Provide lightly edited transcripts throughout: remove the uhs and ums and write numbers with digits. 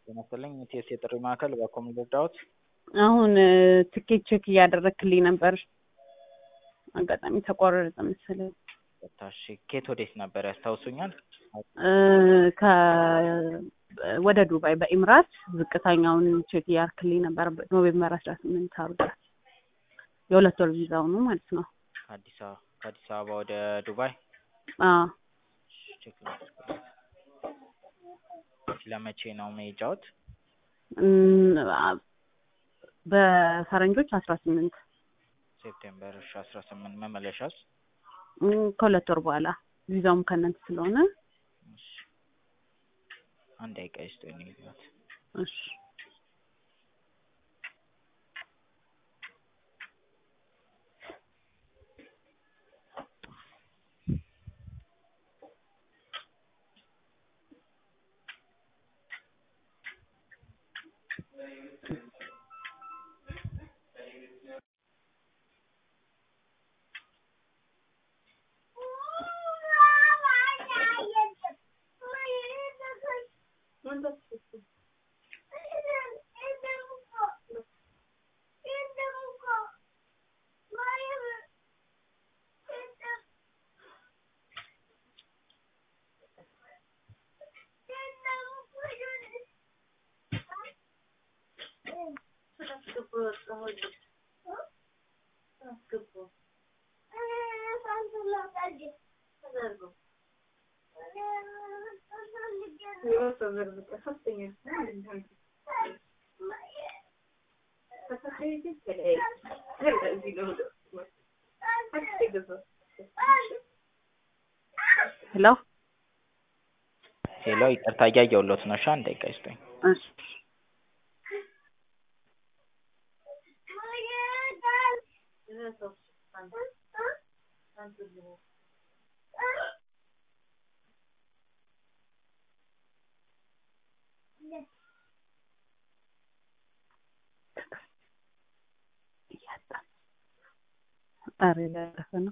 ለምሳሌ ኢቲኤስ የጥሪ ማዕከል በኮም ልርዳዎት? አሁን ትኬት ቼክ እያደረክልኝ ነበር። አጋጣሚ ተቋረጠ መሰለኝ። ታሺ ኬት ወዴት ነበር ያስታውሱኛል? ከ ወደ ዱባይ በኢምራት ዝቅተኛውን ቼክ እያደረክልኝ ነበር። ኖቬምበር 18 አርጋ የሁለት ወር ቪዛው ነው ማለት ነው። ከአዲስ አበባ ወደ ዱባይ? ቼክ ለመቼ ነው መሄጃዎት? በፈረንጆች 18 ሴፕቴምበር 18 መመለሻስ? ከሁለት ወር በኋላ ቪዛውም ከነንት ስለሆነ አንድ አይቀይስ ነው። እሺ ሄሎ ይቅርታ እያየሁልዎት ነው። አንድ አይቀይስ ነው። እሺ አሬ ነው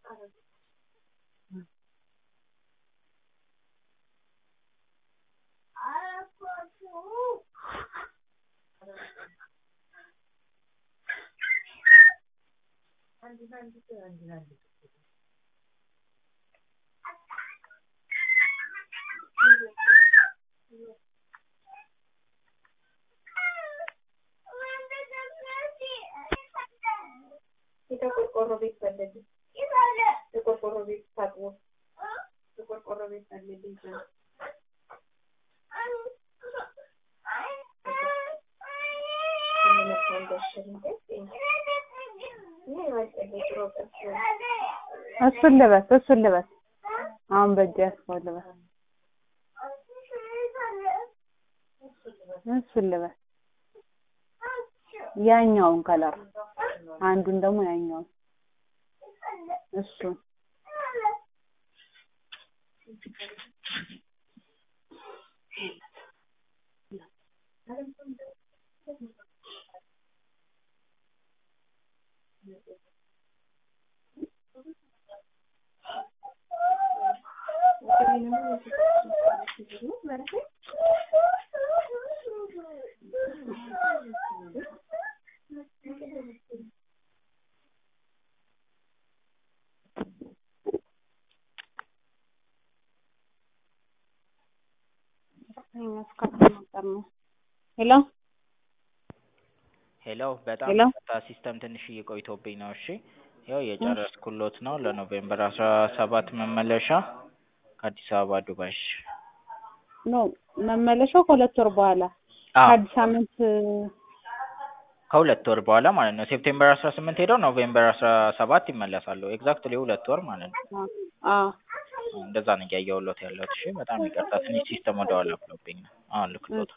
እሱን ልበስ አሁን በእጅ ያስፈልጋል። እሱን ልበስ ያኛውን ከለር አንዱን ደግሞ ያኛውን እሱን ሄሎ በጣም ሲስተም ትንሽ እየቆይቶብኝ ነው። እሺ ያው የጨረስኩሎት ነው። ለኖቬምበር 17 መመለሻ ከአዲስ አበባ ዱባይ። ነው መመለሻው ከሁለት ወር በኋላ ከአዲስ አመት ከሁለት ወር በኋላ ማለት ነው። ሴፕቴምበር 18 ሄደው ኖቬምበር 17 ይመለሳሉ። ኤግዛክትሊ ሁለት ወር ማለት ነው። እንደዛ ነው ያያየሁሎት ያለሁት። እሺ በጣም ይቅርታ ትንሽ ሲስተም ወደኋላ ብሎብኝ ነው። አሁን ልክሎት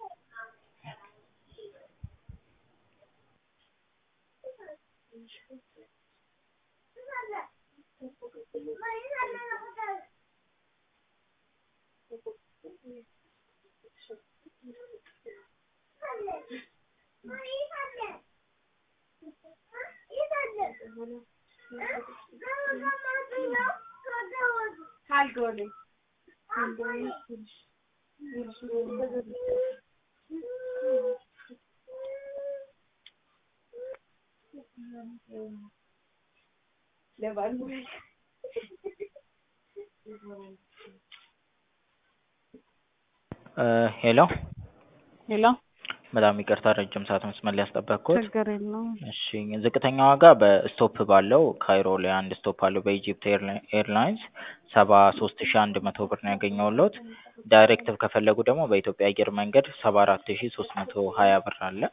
ሄሎ ሄሎ በጣም ይቅርታ ረጅም ሰዓት መስመር ላይ ያስጠበቅኩት። ችግር የለውም። እሺ ዝቅተኛ ዋጋ በስቶፕ ባለው ካይሮ ላይ አንድ ስቶፕ አለው በኢጂፕት ኤርላይንስ 73100 ብር ነው ያገኘሁልዎት። ዳይሬክት ከፈለጉ ደግሞ በኢትዮጵያ አየር መንገድ 74320 ብር አለ።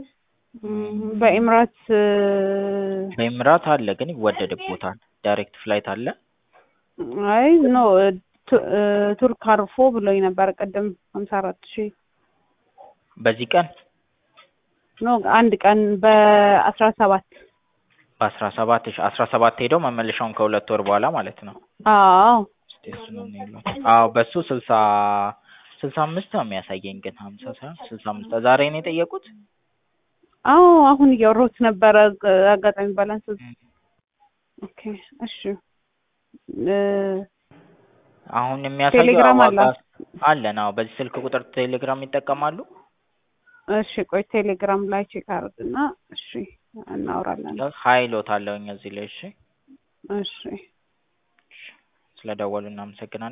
በኤምራትስ በኤምራት አለ ግን ይወደድቦታል። ዳይሬክት ፍላይት አለ። አይ ኖ ቱርክ አርፎ ብሎኝ ነበር ቅድም 54000 በዚህ ቀን ኖ አንድ ቀን በ17 በ17 ሄደው መመለሻውን ከሁለት ወር በኋላ ማለት ነው። አዎ እስቲ እሱን ነው ያለው። አዎ በሱ 65 ነው የሚያሳየኝ ግን 50 ሳይሆን 65 ዛሬ ነው የጠየቁት። አዎ አሁን እያወራሁት ነበረ አጋጣሚ ባላንስ። ኦኬ እሺ አሁን የሚያሳየው ቴሌግራም አለ ነው። በዚህ ስልክ ቁጥር ቴሌግራም ይጠቀማሉ? እሺ ቆይ ቴሌግራም ላይ ቼክ አድርግና እሺ እናወራለን። ሀይሎት አለውኝ እዚህ ላይ። እሺ እሺ ስለደወሉ እናመሰግናለን።